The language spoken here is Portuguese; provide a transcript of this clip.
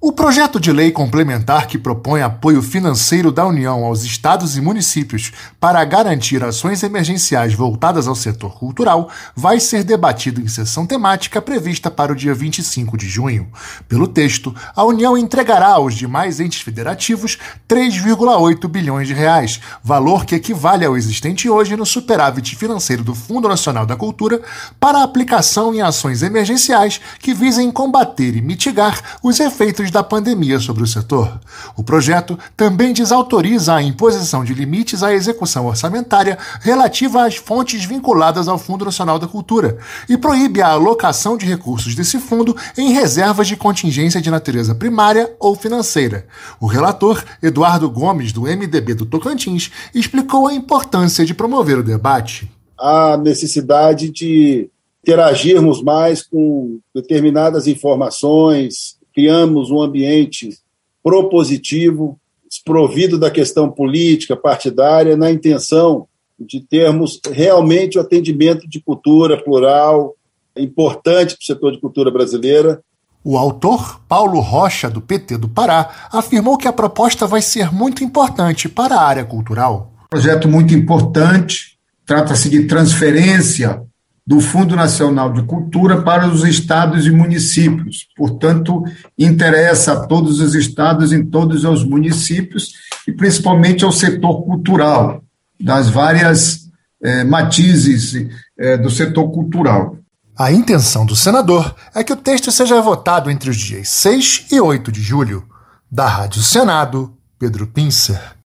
O projeto de lei complementar que propõe apoio financeiro da União aos estados e municípios para garantir ações emergenciais voltadas ao setor cultural vai ser debatido em sessão temática prevista para o dia 25 de junho. Pelo texto, a União entregará aos demais entes federativos 3,8 bilhões de reais, valor que equivale ao existente hoje no superávit financeiro do Fundo Nacional da Cultura, para aplicação em ações emergenciais que visem combater e mitigar os efeitos da pandemia sobre o setor. O projeto também desautoriza a imposição de limites à execução orçamentária relativa às fontes vinculadas ao Fundo Nacional da Cultura e proíbe a alocação de recursos desse fundo em reservas de contingência de natureza primária ou financeira. O relator, Eduardo Gomes, do MDB do Tocantins, explicou a importância de promover o debate. A necessidade de interagirmos mais com determinadas informações, criamos um ambiente propositivo, desprovido da questão política, partidária, na intenção de termos realmente o atendimento de cultura plural, importante para o setor de cultura brasileira. O autor, Paulo Rocha, do PT do Pará, afirmou que a proposta vai ser muito importante para a área cultural. Projeto muito importante, trata-se de transferência do Fundo Nacional de Cultura para os estados e municípios. Portanto, interessa a todos os estados e todos os municípios e principalmente ao setor cultural, das várias matizes do setor cultural. A intenção do senador é que o texto seja votado entre os dias 6 e 8 de julho. Da Rádio Senado, Pedro Pincer.